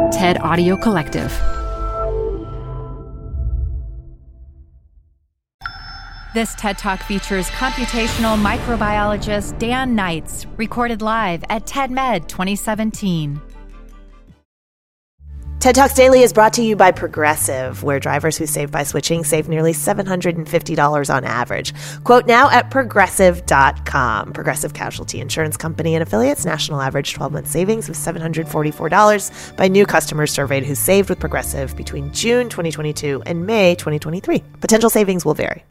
TED Audio Collective. This TED Talk features computational microbiologist Dan Knights, recorded live at TEDMed 2017. TED Talks Daily is brought to you by Progressive, where drivers who save by switching save nearly $750 on average. Quote now at Progressive.com. Progressive Casualty Insurance Company and Affiliates. National average 12-month savings of $744 by new customers surveyed who saved with Progressive between June 2022 and May 2023. Potential savings will vary.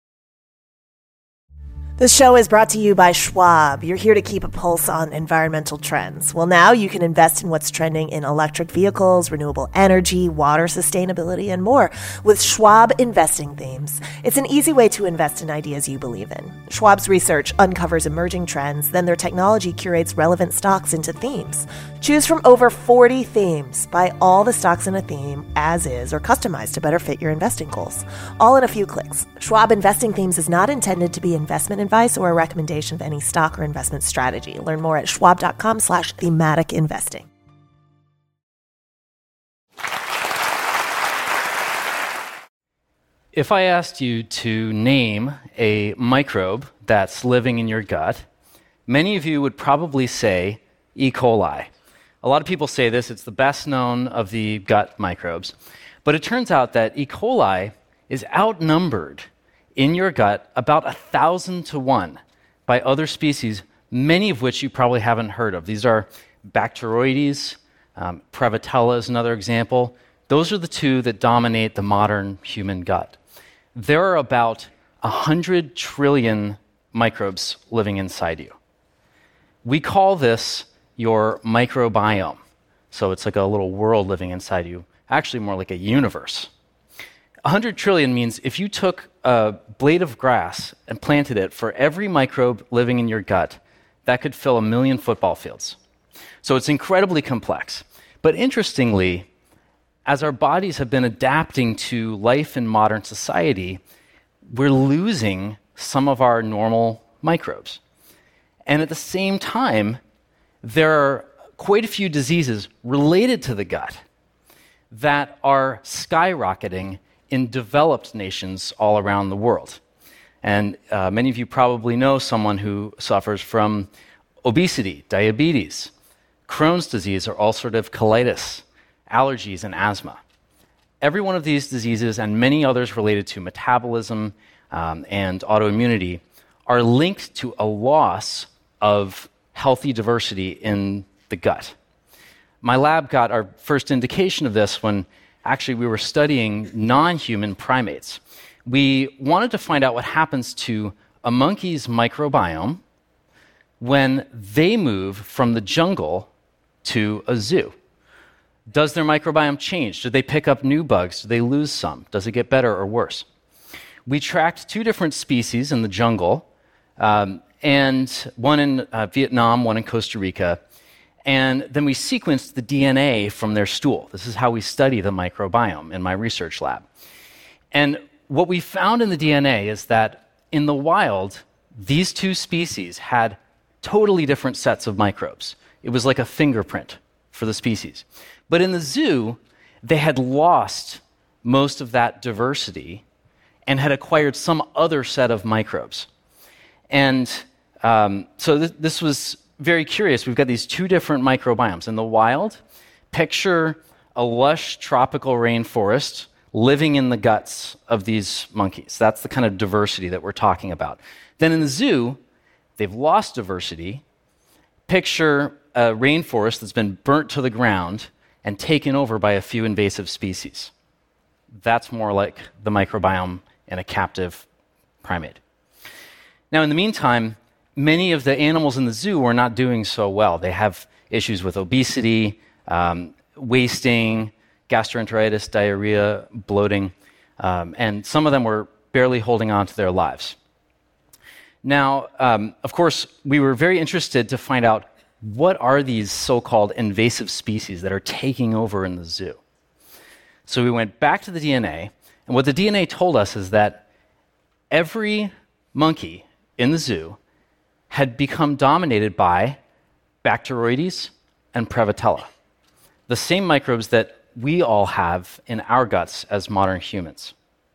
This show is brought to you by Schwab. You're here to keep a pulse on environmental trends. Well, now you can invest in what's trending in electric vehicles, renewable energy, water sustainability, and more with Schwab Investing Themes. It's an easy way to invest in ideas you believe in. Schwab's research uncovers emerging trends, then their technology curates relevant stocks into themes. Choose from over 40 themes. Buy all the stocks in a theme as is or customized to better fit your investing goals. All in a few clicks. Schwab Investing Themes is not intended to be investment advice or a recommendation of any stock or investment strategy. Learn more at schwab.com/thematic investing. If I asked you to name a microbe that's living in your gut, many of you would probably say E. coli. A lot of people say this, it's the best known of the gut microbes. But it turns out that E. coli is outnumbered in your gut about 1,000 to 1 by other species, many of which you probably haven't heard of. These are Bacteroides, Prevotella is another example. Those are the two that dominate the modern human gut. There are about 100 trillion microbes living inside you. We call this your microbiome. So it's like a little world living inside you, actually more like a universe. 100 trillion means if you took a blade of grass and planted it for every microbe living in your gut, that could fill 1 million football fields. So it's incredibly complex. But interestingly, as our bodies have been adapting to life in modern society, we're losing some of our normal microbes. And at the same time, there are quite a few diseases related to the gut that are skyrocketing in developed nations all around the world. And many of you probably know someone who suffers from obesity, diabetes, Crohn's disease, or ulcerative colitis, allergies, and asthma. Every one of these diseases and many others related to metabolism and autoimmunity are linked to a loss of healthy diversity in the gut. My lab got our first indication of this when actually we were studying non-human primates. We wanted to find out what happens to a monkey's microbiome when they move from the jungle to a zoo. Does their microbiome change? Do they pick up new bugs? Do they lose some? Does it get better or worse? We tracked 2 different species in the jungle, and one in Vietnam, one in Costa Rica, and then we sequenced the DNA from their stool. This is how we study the microbiome in my research lab. And what we found in the DNA is that in the wild, these 2 species had totally different sets of microbes. It was like a fingerprint for the species. But in the zoo, they had lost most of that diversity and had acquired some other set of microbes. And so this was very curious. We've got these 2 different microbiomes. In the wild, picture a lush tropical rainforest living in the guts of these monkeys. That's the kind of diversity that we're talking about. Then in the zoo, they've lost diversity. Picture a rainforest that's been burnt to the ground and taken over by a few invasive species. That's more like the microbiome in a captive primate. Now, in the meantime, many of the animals in the zoo are not doing so well. They have issues with obesity, wasting, gastroenteritis, diarrhea, bloating, and some of them were barely holding on to their lives. Now, of course, we were very interested to find out what are these so-called invasive species that are taking over in the zoo. So we went back to the DNA, and what the DNA told us is that every monkey in the zoo had become dominated by Bacteroides and Prevotella. the same microbes that we all have in our guts as modern humans.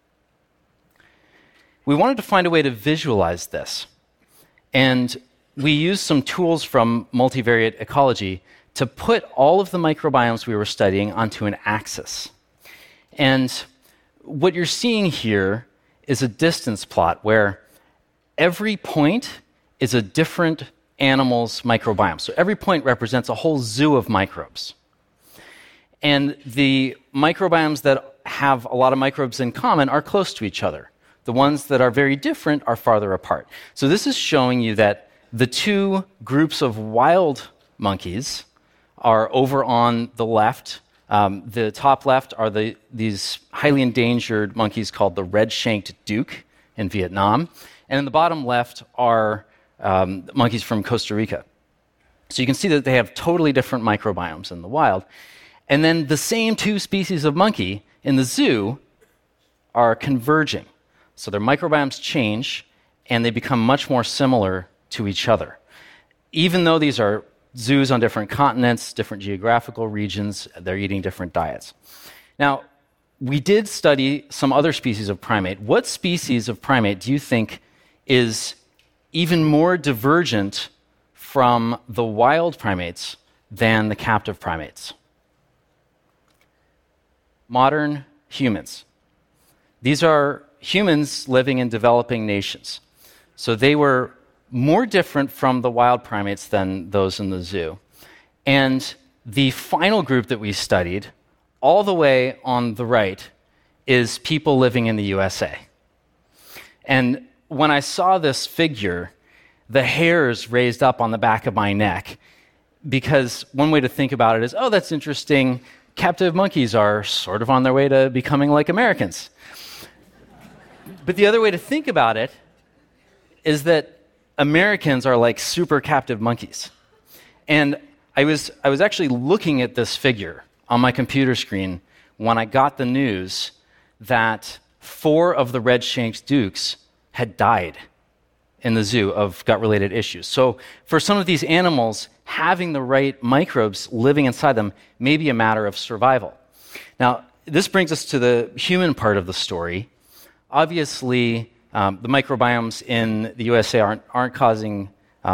We wanted to find a way to visualize this, and we used some tools from multivariate ecology to put all of the microbiomes we were studying onto an axis. And what you're seeing here is a distance plot where every point is a different animal's microbiome. So every point represents a whole zoo of microbes. And the microbiomes that have a lot of microbes in common are close to each other. The ones that are very different are farther apart. So this is showing you that the two groups of wild monkeys are over on the left. The top left are these highly endangered monkeys called the red-shanked duke in Vietnam. And in the bottom left are monkeys from Costa Rica. So you can see that they have totally different microbiomes in the wild. And then the same two species of monkey in the zoo are converging. So their microbiomes change, and they become much more similar to each other. Even though these are zoos on different continents, different geographical regions, they're eating different diets. Now, we did study some other species of primate. What species of primate do you think is even more divergent from the wild primates than the captive primates? Modern humans. These are humans living in developing nations. So they were more different from the wild primates than those in the zoo. And the final group that we studied, all the way on the right, is people living in the USA. And when I saw this figure, the hairs raised up on the back of my neck, because one way to think about it is, oh, that's interesting. Captive monkeys are sort of on their way to becoming like Americans. But the other way to think about it is that Americans are like super captive monkeys. And I was actually looking at this figure on my computer screen when I got the news that 4 of the red-shanked dukes had died in the zoo of gut-related issues. So for some of these animals, having the right microbes living inside them may be a matter of survival. Now, this brings us to the human part of the story. Obviously, the microbiomes in the USA aren't causing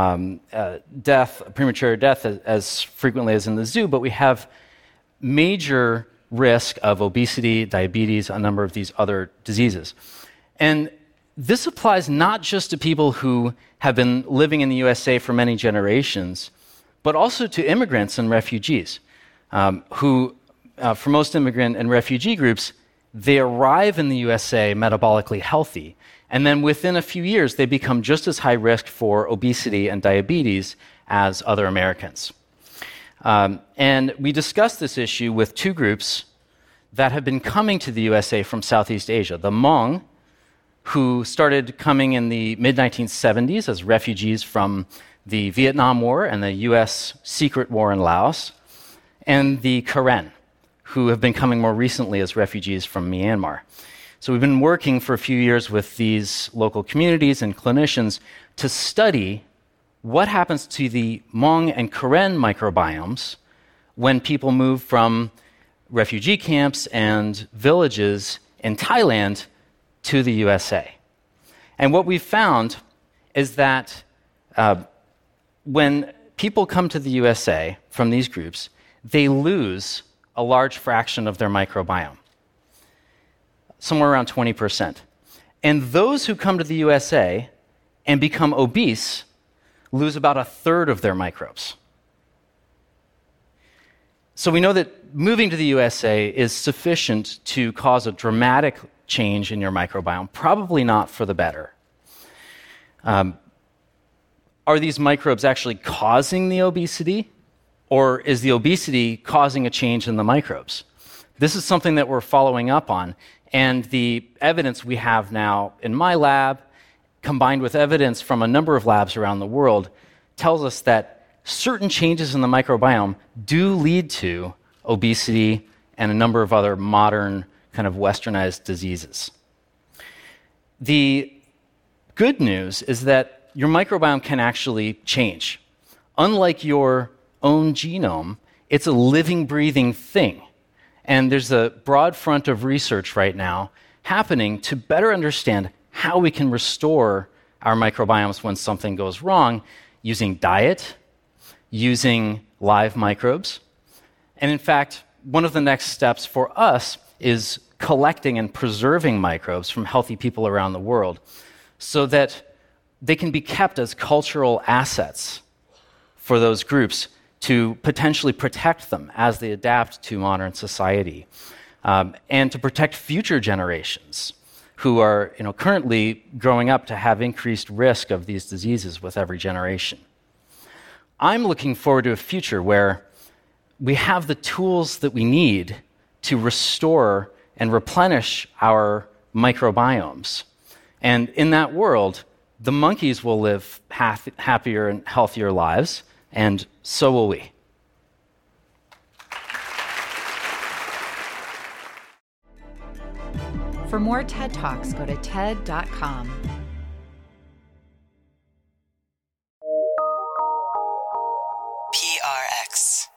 premature death as frequently as in the zoo, but we have major risk of obesity, diabetes, a number of these other diseases. And this applies not just to people who have been living in the USA for many generations, but also to immigrants and refugees, who, for most immigrant and refugee groups, they arrive in the USA metabolically healthy, and then within a few years, they become just as high risk for obesity and diabetes as other Americans. And we discussed this issue with 2 groups that have been coming to the USA from Southeast Asia. The Hmong, who started coming in the mid-1970s as refugees from the Vietnam War and the US secret war in Laos, and the Karen, who have been coming more recently as refugees from Myanmar. So we've been working for a few years with these local communities and clinicians to study what happens to the Hmong and Karen microbiomes when people move from refugee camps and villages in Thailand to the USA. And what we've found is that when people come to the USA from these groups, they lose a large fraction of their microbiome, somewhere around 20%. And those who come to the USA and become obese lose about 1/3 of their microbes. So we know that moving to the USA is sufficient to cause a dramatic change in your microbiome, probably not for the better. Are these microbes actually causing the obesity, or is the obesity causing a change in the microbes? This is something that we're following up on, and the evidence we have now in my lab, combined with evidence from a number of labs around the world, tells us that certain changes in the microbiome do lead to obesity and a number of other modern kind of westernized diseases. The good news is that your microbiome can actually change. Unlike your own genome, It's a living, breathing thing. And there's a broad front of research right now happening to better understand how we can restore our microbiomes when something goes wrong using diet, using live microbes. And in fact, one of the next steps for us is collecting and preserving microbes from healthy people around the world so that they can be kept as cultural assets for those groups to potentially protect them as they adapt to modern society, and to protect future generations who are currently growing up to have increased risk of these diseases with every generation. I'm looking forward to a future where we have the tools that we need to restore and replenish our microbiomes. And in that world, the monkeys will live happier and healthier lives, and so will we. For more TED Talks, go to TED.com. PRX.